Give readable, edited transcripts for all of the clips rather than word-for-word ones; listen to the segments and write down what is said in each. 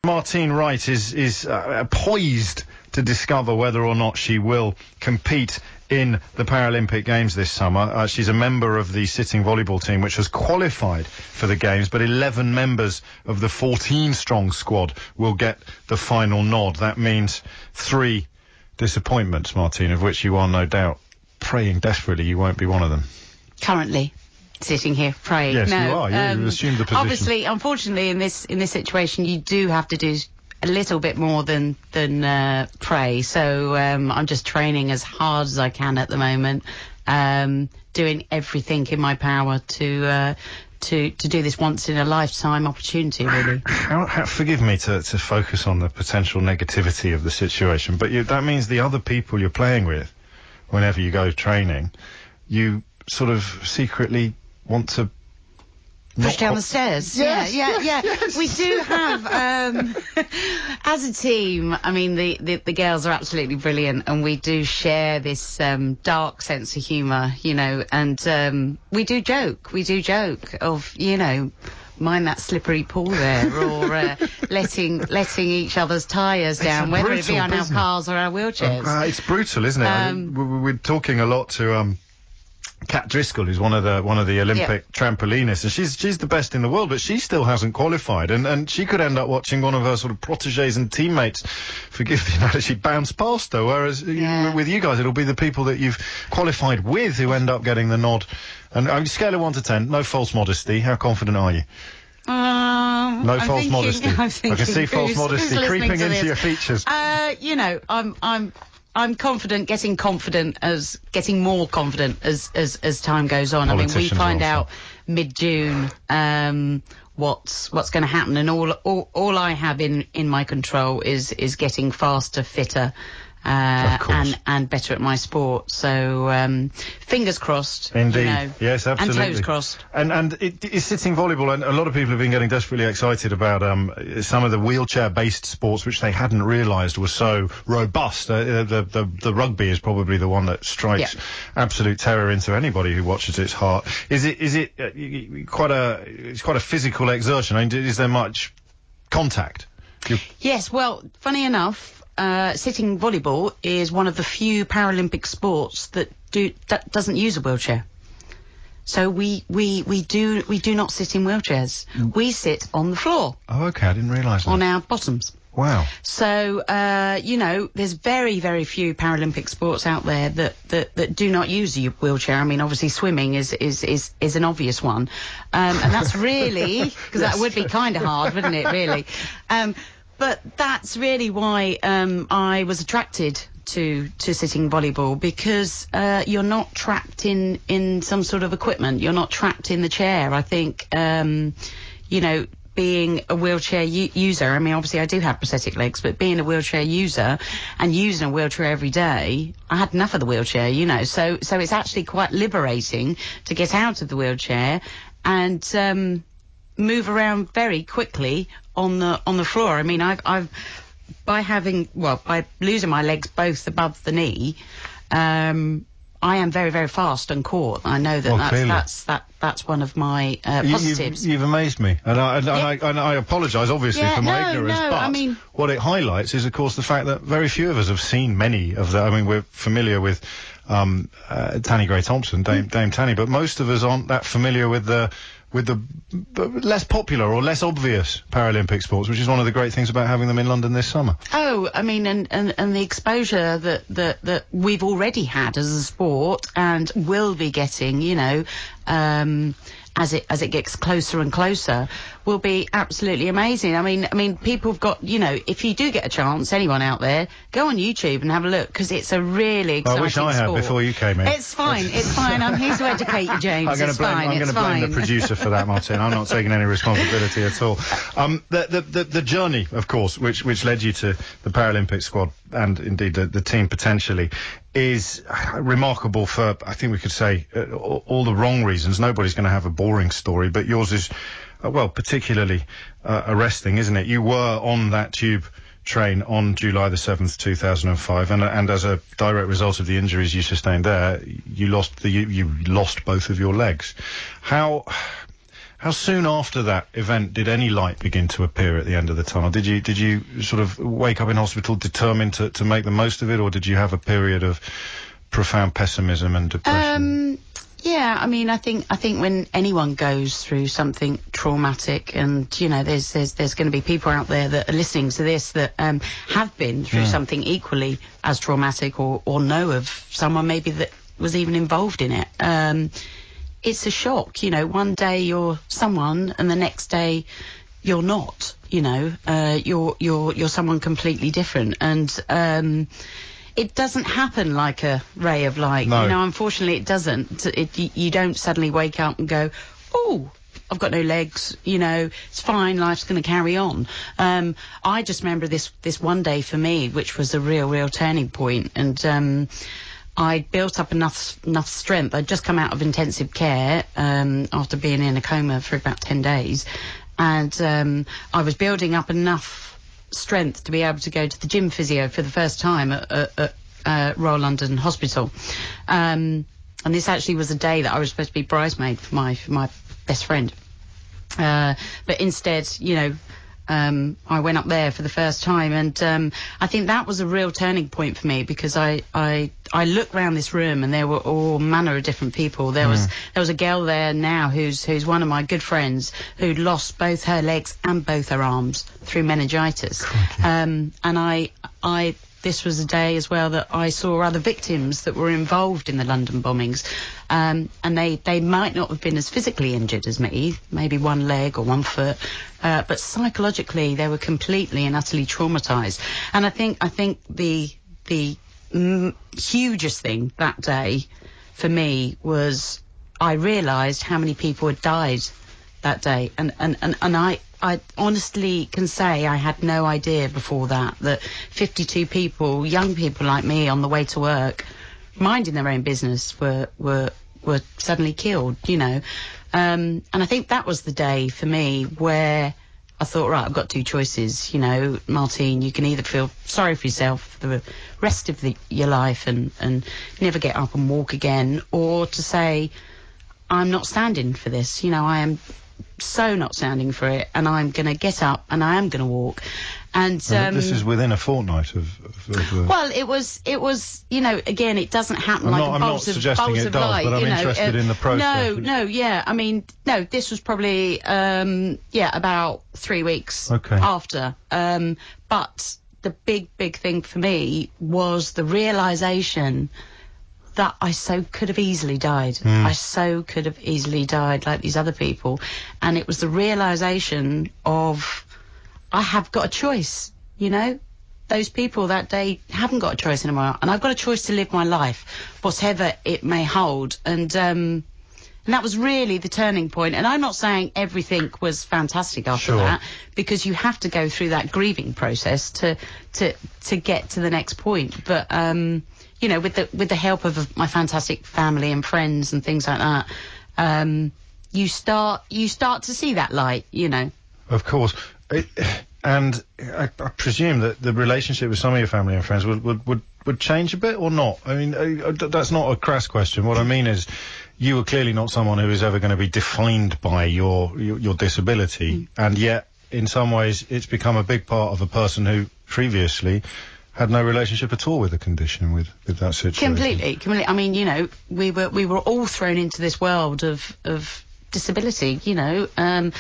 Martine Wright is poised to discover whether or not she will compete in the Paralympic Games this summer. She's a member of the sitting volleyball team, which has qualified for the Games, but 11 members of the 14-strong squad will get the final nod. That means 3 disappointments, Martine, of which you are no doubt praying desperately you won't be one of them. Currently sitting here praying. Yes, no, you are. You assumed the position. Obviously, unfortunately, in this situation, you do have to do a little bit more than pray. So I'm just training as hard as I can at the moment, doing everything in my power to do this once in a lifetime opportunity, really. Forgive me to focus on the potential negativity of the situation, but that means the other people you're playing with, whenever you go training, you sort of secretly want to push down the stairs. Yes, yeah. yes. We do have, as a team, I mean, the girls are absolutely brilliant, and we do share this dark sense of humour, you know, and we do joke of, you know, mind that slippery pool there, or letting each other's tyres down, whether it be on our cars or our wheelchairs. It's brutal, isn't it? We're talking a lot to Kat Driscoll, who's one of the Olympic trampolinists, and she's the best in the world, but she still hasn't qualified, and she could end up watching one of her sort of protégés and teammates, forgive the analogy, bounce past her, whereas with you guys it'll be the people that you've qualified with who end up getting the nod. And on a scale of 1 to 10, no false modesty, how confident are you? No false modesty. I can see false modesty creeping into your features. You know, I'm confident, getting more confident as time goes on. I mean, we find out mid-June what's going to happen, and all I have in my control is getting faster, fitter, and better at my sport. So fingers crossed. Indeed. You know, yes, absolutely. And toes crossed. And it's sitting volleyball, and a lot of people have been getting desperately excited about some of the wheelchair-based sports, which they hadn't realised was so robust. The rugby is probably the one that strikes absolute terror into anybody who watches its heart. Is it quite a physical exertion? I mean, is there much contact? Yes. Well, funny enough, sitting volleyball is one of the few Paralympic sports that doesn't use a wheelchair. So we do not sit in wheelchairs. We sit on the floor. Oh, okay, I didn't realise that. On our bottoms. Wow. So you know, there's very, very few Paralympic sports out there that do not use a wheelchair. I mean, obviously swimming is an obvious one, and that's really because that would be kind of hard, wouldn't it? Really. But that's really why I was attracted to sitting volleyball, because you're not trapped in some sort of equipment. You're not trapped in the chair. I think, you know, being a wheelchair user, I mean, obviously I do have prosthetic legs, but being a wheelchair user and using a wheelchair every day, I had enough of the wheelchair, you know. So it's actually quite liberating to get out of the wheelchair and move around very quickly on the floor. I mean, I've by losing my legs both above the knee, I am very, very fast on court. I know that that's one of my positives. You've amazed me, and I apologise obviously for my ignorance. No, but I mean, what it highlights is, of course, the fact that very few of us have seen many of the. I mean, we're familiar with Tanni Grey-Thompson, Dame Tanni, but most of us aren't that familiar with the less popular or less obvious Paralympic sports, which is one of the great things about having them in London this summer. Oh, I mean, and the exposure that we've already had as a sport and will be getting, you know, as it gets closer and closer, will be absolutely amazing. I mean, people have got, you know, if you do get a chance, anyone out there, go on YouTube and have a look, because it's a really exciting sport. I wish I had before you came in. It's fine. I'm here to educate you, James. I'm going to blame the producer for that, Martin. I'm not taking any responsibility at all. The journey, of course, which led you to the Paralympic squad and indeed the team potentially, is remarkable for, I think we could say, all the wrong reasons. Nobody's going to have a boring story, but yours is, well, particularly arresting, isn't it? You were on that tube train on July the 7th, 2005, and as a direct result of the injuries you sustained there, you lost both of your legs. How How soon after that event did any light begin to appear at the end of the tunnel? Did you sort of wake up in hospital determined to make the most of it, or did you have a period of profound pessimism and depression? Yeah, I mean, I think when anyone goes through something traumatic, and you know, there's going to be people out there that are listening to this that have been through something equally as traumatic, or know of someone maybe that was even involved in it. It's a shock, you know. One day you're someone, and the next day you're not. You know, you're someone completely different, and it doesn't happen like a ray of light. No. You know, unfortunately, it doesn't. You don't suddenly wake up and go, oh, I've got no legs. You know, it's fine. Life's going to carry on. I just remember this one day for me, which was a real turning point, and I built up enough strength. I'd just come out of intensive care after being in a coma for about 10 days. And I was building up enough strength to be able to go to the gym physio for the first time at Royal London Hospital. And this actually was a day that I was supposed to be bridesmaid for my best friend. But instead, you know, I went up there for the first time, and I think that was a real turning point for me, because I looked around this room and there were all manner of different people. There was a girl there now who's one of my good friends who'd lost both her legs and both her arms through meningitis. And this was a day as well that I saw other victims that were involved in the London bombings. And they might not have been as physically injured as me, maybe one leg or one foot, but psychologically they were completely and utterly traumatised. And I think the hugest thing that day for me was I realised how many people had died that day, and I honestly can say I had no idea before that 52 people, young people like me, on the way to work, minding their own business, were suddenly killed, you know. And I think that was the day for me where I thought, right, I've got two choices, you know, Martine, you can either feel sorry for yourself for the rest of your life and never get up and walk again, or to say, I'm not standing for this, you know, I am so not standing for it, and I'm going to get up and I am going to walk. And this is within a fortnight of well, it was, you know, again, it doesn't happen like a bolt of light. But I'm interested in the process. No, yeah, I mean, no, this was probably about 3 weeks after. But the big thing for me was the realisation that I so could have easily died. I so could have easily died like these other people. And it was the realisation of, I have got a choice, you know? Those people that day haven't got a choice anymore. And I've got a choice to live my life, whatever it may hold. And that was really the turning point. And I'm not saying everything was fantastic after that, because you have to go through that grieving process to get to the next point. But, you know, with the help of my fantastic family and friends and things like that, you start to see that light, you know. Of course. And I presume that the relationship with some of your family and friends would change a bit, or not? I mean, that's not a crass question. What I mean is, you were clearly not someone who is ever going to be defined by your disability, and yet, in some ways, it's become a big part of a person who previously had no relationship at all with the condition, with that situation. Completely. I mean, you know, we were all thrown into this world of disability, you know, and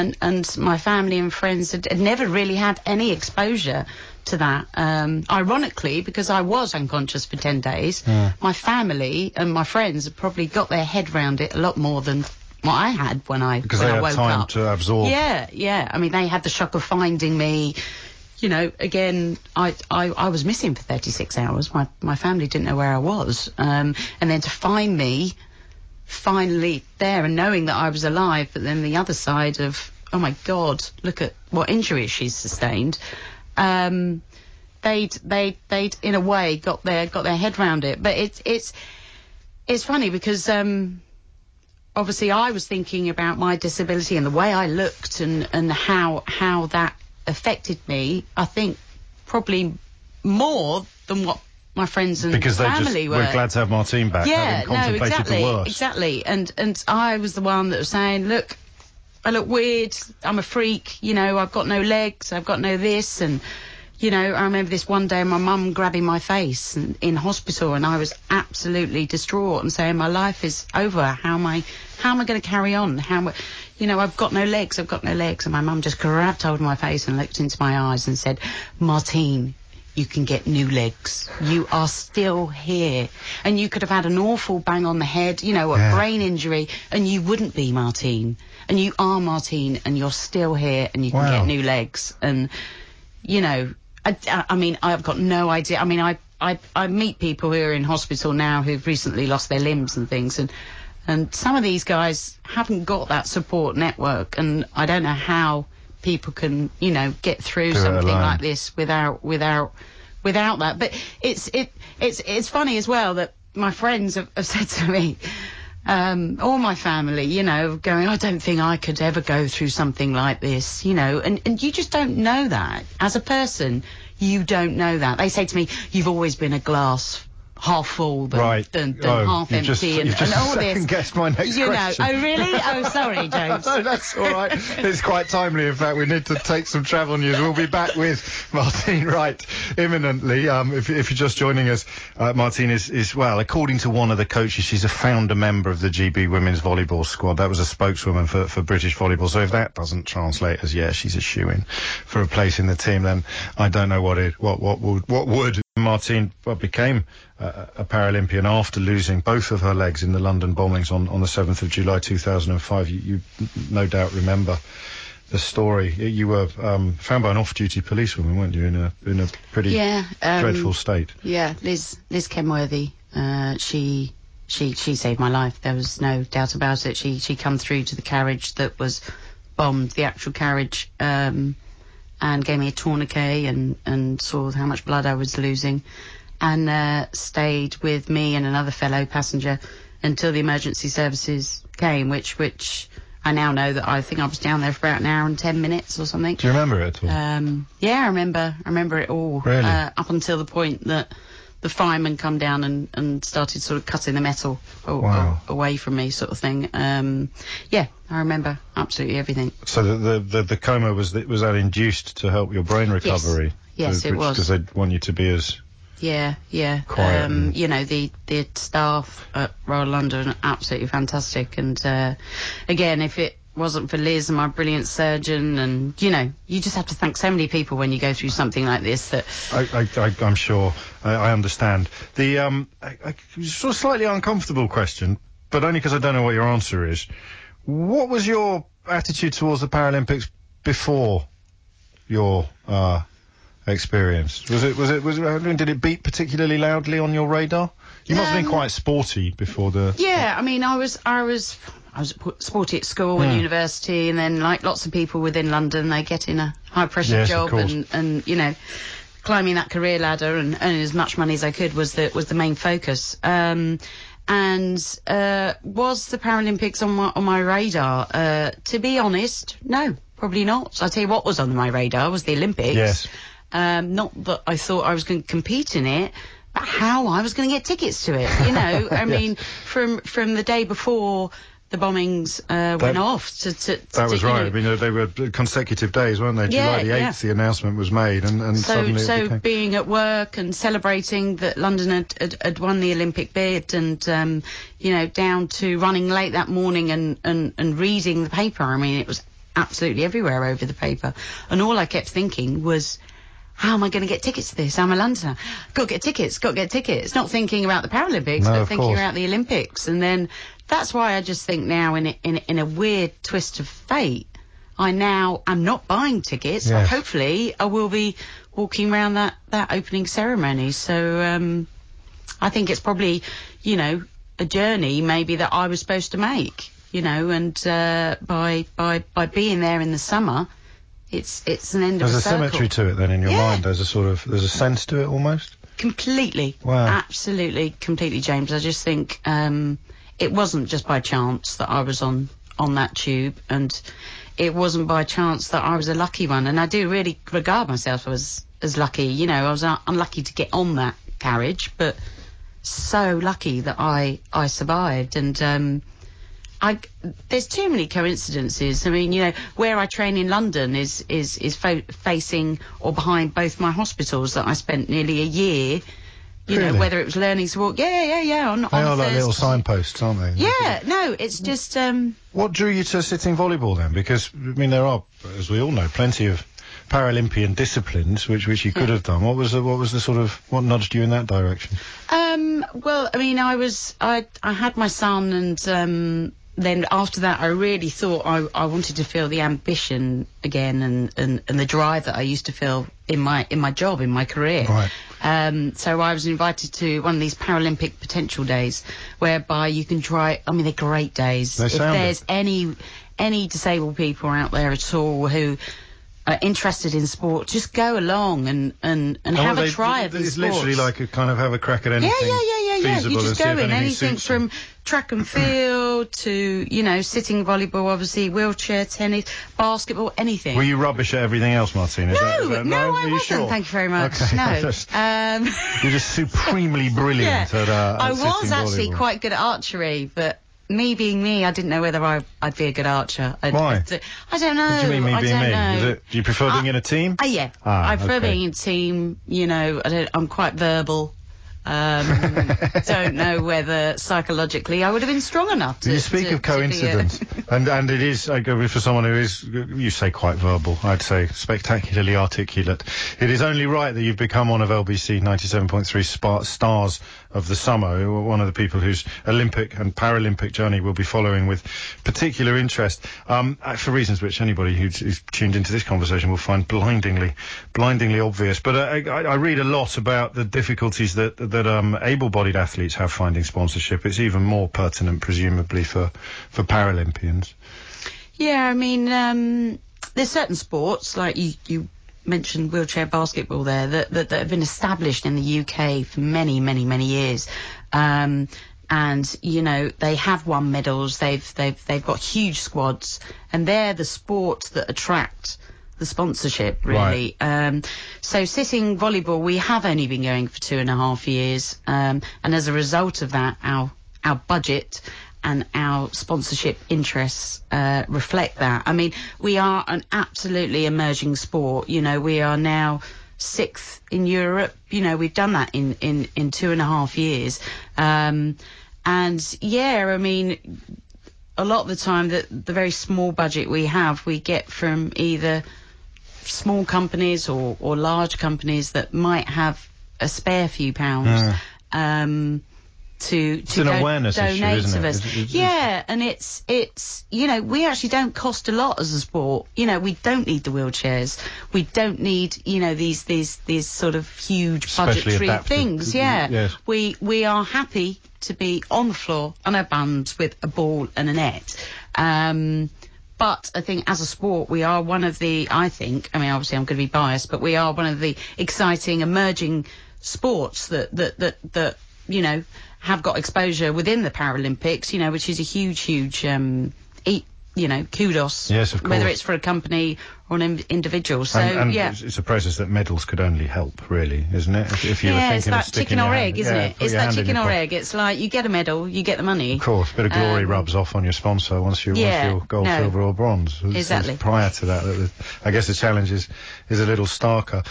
my family and friends had never really had any exposure to that. Ironically, because I was unconscious for 10 days, my family and my friends had probably got their head round it a lot more than what I had when I woke up. Because they had time to absorb. Yeah. I mean, they had the shock of finding me. You know, again, I was missing for 36 hours. My family didn't know where I was. And then to find me finally there and knowing that I was alive, but then the other side of, oh my God, look at what injuries she's sustained. They'd in a way got their head round it. But it's funny because obviously I was thinking about my disability and the way I looked and how that affected me, I think probably more than what my friends and family were. We're glad to have Martine back. Yeah, having contemplated the worst. Exactly. And I was the one that was saying, look, weird, I'm a freak, you know, I've got no legs, I've got no this, and, you know, I remember this one day my mum grabbing my face in hospital, and I was absolutely distraught and saying, my life is over, how am I going to carry on, you know, I've got no legs, and my mum just grabbed hold of my face and looked into my eyes and said, Martine, you can get new legs. You are still here. And you could have had an awful bang on the head, you know, a brain injury, and you wouldn't be Martine. And you are Martine, and you're still here, and you can get new legs. And, you know, I mean, I've got no idea. I mean, I meet people who are in hospital now who've recently lost their limbs and things, and some of these guys haven't got that support network, and I don't know how people can, you know, get through something like this without that. But it's funny as well that my friends have said to me, or my family, you know, going, I don't think I could ever go through something like this, you know, and you just don't know that. As a person, you don't know that. They say to me, you've always been a glass half full than half empty, and all this. Guessed my next question. Oh really? Oh, sorry, James. No, that's all right. It's quite timely. In fact, we need to take some travel news. We'll be back with Martine Wright imminently. If you're just joining us, Martine is well, according to one of the coaches, she's a founder member of the GB Women's Volleyball squad. That was a spokeswoman for British volleyball. So if that doesn't translate as she's a shoo-in for a place in the team, then I don't know what would. Martine became a Paralympian after losing both of her legs in the London bombings on the 7th of July 2005. You no doubt remember the story. You were found by an off-duty policewoman, weren't you, in a pretty dreadful state? Yeah, Liz Kenworthy. She saved my life. There was no doubt about it. She come through to the carriage that was bombed, the actual carriage, and gave me a tourniquet and saw how much blood I was losing, and stayed with me and another fellow passenger until the emergency services came, which I now know that I think I was down there for about an hour and 10 minutes or something. Do you remember it at all? Yeah, I remember it all. Really? Up until the point that the fireman come down and started sort of cutting the metal away from me, sort of thing. Yeah, I remember absolutely everything. So the coma was that induced to help your brain recovery? Yes, it was. Because they want you to be as quiet. You know, the staff at Royal London are absolutely fantastic. And again, if it wasn't for Liz and my brilliant surgeon, and you know, you just have to thank so many people when you go through something like this. That I'm sure I understand. The sort of slightly uncomfortable question, but only because I don't know what your answer is. What was your attitude towards the Paralympics before your experience? Was it? Did it beat particularly loudly on your radar? You must have been quite sporty before the. Yeah, I mean, I was sporty at school and university, and then like lots of people within London, they get in a high pressure job, and you know, climbing that career ladder and earning as much money as I could was the main focus. And was the Paralympics on my radar? To be honest, no, probably not. I'll tell you what was on my radar was the Olympics. Yes. Not that I thought I was going to compete in it, but how I was going to get tickets to it. You know, I mean, from the day before the bombings went off that was right. I mean, they were consecutive days, weren't they? July the 8th, the announcement was made, and suddenly it became... being at work and celebrating that London had won the Olympic bid, and you know, down to running late that morning and reading the paper. I mean, it was absolutely everywhere over the paper, and all I kept thinking was, how am I going to get tickets to this? I'm a Londoner. Got to get tickets. Not thinking about the Paralympics, but thinking about the Olympics. And then that's why I just think now, in a weird twist of fate, I now am not buying tickets. Yes. Hopefully, I will be walking around that opening ceremony. So I think it's probably, you know, a journey maybe that I was supposed to make. You know, and by being there in the summer, it's an end of a circle. There's a symmetry to it then in your mind. There's a sense to it almost. Completely. Wow. Absolutely, completely, James. I just think it wasn't just by chance that I was on that tube, and it wasn't by chance that I was a lucky one. And I do really regard myself as lucky. You know, I was unlucky to get on that carriage, but so lucky that I survived. And there's too many coincidences. I mean, you know, where I train in London is facing or behind both my hospitals that I spent nearly a year. You know, whether it was learning to walk. Yeah. They are like little signposts, aren't they? Yeah, no, it's just... What drew you to sitting volleyball then? Because, I mean, there are, as we all know, plenty of Paralympian disciplines which you could have done. What was the sort of... What nudged you in that direction? Well, I mean, I had my son, and then after that I really thought I wanted to feel the ambition again and the drive that I used to feel in my job, in my career. Right. So I was invited to one of these Paralympic potential days whereby you can try, I mean, they're great days. If there's any disabled people out there at all who are interested in sport, just go along and have a try at these sports. It's literally like a kind of have a crack at anything. Yeah. You just go in anything from track and field to, you know, sitting volleyball, obviously, wheelchair tennis, basketball, anything. Were you rubbish at everything else, Martina? No, I wasn't. Sure? Thank you very much. Okay. No. You're just supremely brilliant at I was actually volleyball. Quite good at archery, but me being me, I didn't know whether I'd be a good archer. Why? I don't know. What do you mean, me being me? Know. Do you prefer being in a team? Yeah. I prefer being in a team. You know, I'm quite verbal. Don't know whether psychologically I would have been strong enough to... You speak of coincidence, and it is, I go for someone who is, you say quite verbal, I'd say spectacularly articulate. It is only right that you've become one of LBC 97.3 stars of the summer, one of the people whose Olympic and Paralympic journey we'll be following with particular interest, for reasons which anybody who's tuned into this conversation will find blindingly obvious. But I read a lot about the difficulties that able-bodied athletes have finding sponsorship. It's even more pertinent, presumably, for Paralympians. Yeah, I mean, there's certain sports, like you mentioned wheelchair basketball there, that have been established in the UK for many years. And, you know, they have won medals, they've got huge squads, and they're the sports that attract the sponsorship, really. Right. So sitting volleyball, we have only been going for 2.5 years, and as a result of that, our budget and our sponsorship interests reflect that. I mean, we are an absolutely emerging sport. You know, we are now 6th in Europe. You know, we've done that in 2.5 years. And yeah, I mean, a lot of the time the very small budget we have, we get from either small companies or large companies that might have a spare few pounds to an awareness donate issue, isn't to it? us. Yeah, and it's you know, we actually don't cost a lot as a sport. You know, we don't need the wheelchairs. We don't need, you know, these sort of huge budgetary things. Yeah. Yes. We are happy to be on the floor on our buns with a ball and a net. But I think as a sport, we are one of the, I mean, obviously I'm going to be biased, but we are one of the exciting emerging sports that you know, have got exposure within the Paralympics, you know, which is a huge, you know, kudos. Yes, of course. Whether it's for a company or an individual. So, and yeah. It's a process that medals could only help, really, isn't it? If you were thinking it's like of sticking chicken or your egg, hand, isn't it? It's like chicken or egg. It's like you get a medal, you get the money. Of course, a bit of glory rubs off on your sponsor once you're gold, silver or bronze. Exactly. Prior to that, I guess the challenge is a little starker.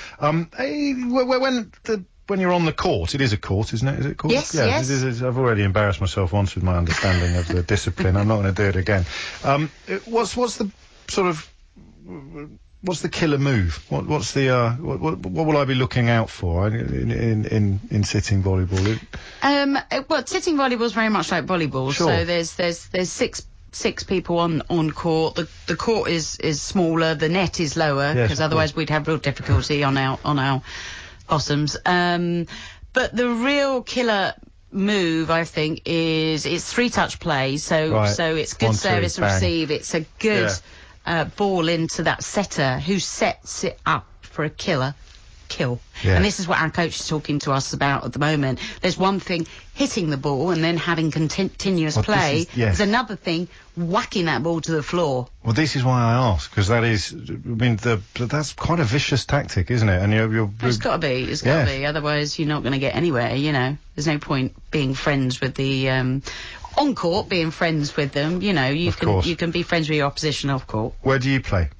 When you're on the court, it is a court, isn't it? Is it court? Yes, yeah, yes. It is, I've already embarrassed myself once with my understanding of the discipline. I'm not going to do it again. What's the sort of... What's the killer move? What's the what will I be looking out for in sitting volleyball? Well, sitting volleyball is very much like volleyball. Sure. So there's six people on court. The court is smaller. The net is lower because otherwise we'd have real difficulty on our bottoms. But the real killer move, I think, is it's 3-touch play. So it's good service and receive. It's a good ball into that setter who sets it up for a kill. Yeah. And this is what our coach is talking to us about at the moment. There's one thing hitting the ball and then having continuous play. There's another thing whacking that ball to the floor. Well, this is why I ask, because that is, I mean, that's quite a vicious tactic, isn't it? And it's got to be. It's got to be. Otherwise, you're not going to get anywhere. You know, there's no point being friends with the on court, being friends with them. You know, you can be friends with your opposition off court. Where do you play?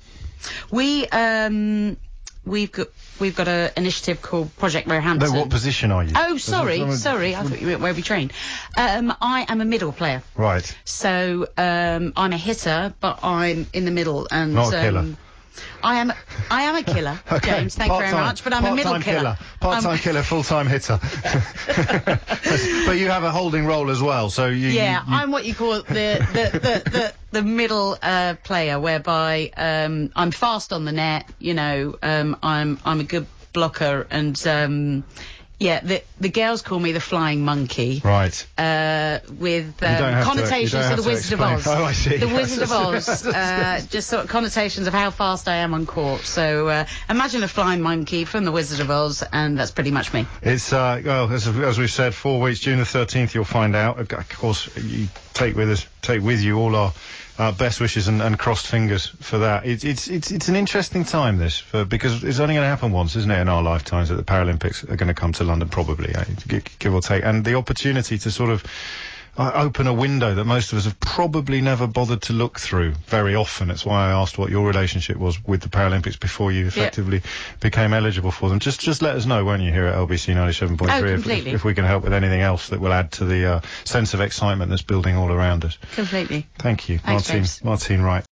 We've got an initiative called Project Roehampton. No, what position are you? Oh, sorry. I thought you meant where we train. I am a middle player. Right. So I'm a hitter, but I'm in the middle. And not a killer. I am a killer, okay. James. Thank you very much. But I'm a middle killer. Part-time killer, full-time hitter. But you have a holding role as well, so you. Yeah, I'm what you call the middle player, whereby I'm fast on the net. You know, I'm a good blocker, and yeah, the girls call me the flying monkey. Right. With connotations to the Wizard of Oz. Oh, I see. The Wizard of Oz. Just sort of connotations of how fast I am on court. So imagine a flying monkey from the Wizard of Oz, and that's pretty much me. It's well, as we've said, 4 weeks. June the 13th, you'll find out. Of course, you take with you all our best wishes and crossed fingers for that. It's an interesting time, this, because it's only going to happen once, isn't it, in our lifetimes, that the Paralympics are going to come to London, probably, give or take. And the opportunity to sort of open a window that most of us have probably never bothered to look through very often. It's why I asked what your relationship was with the Paralympics before you effectively became eligible for them. Just let us know, won't you, here at LBC 97.3 if we can help with anything else that will add to the sense of excitement that's building all around us. Completely. Thank you. Thanks, Martine Wright.